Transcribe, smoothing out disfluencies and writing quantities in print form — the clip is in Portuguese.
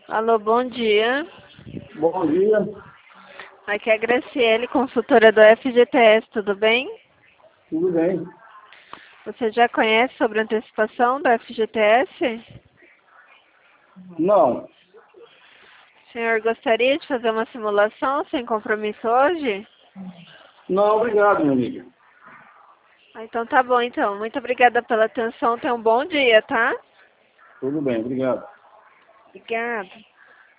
Alô, bom dia. Bom dia, Aqui é a Graciele, consultora do FGTS, tudo bem? tudo bem? Você já conhece sobre a antecipação do FGTS? Não, O senhor gostaria de fazer uma simulação sem compromisso hoje? não, obrigado, minha amiga. Então tá bom, então. Muito obrigada pela atenção. Tenha um bom dia, tá? Tudo bem, obrigado. Obrigada.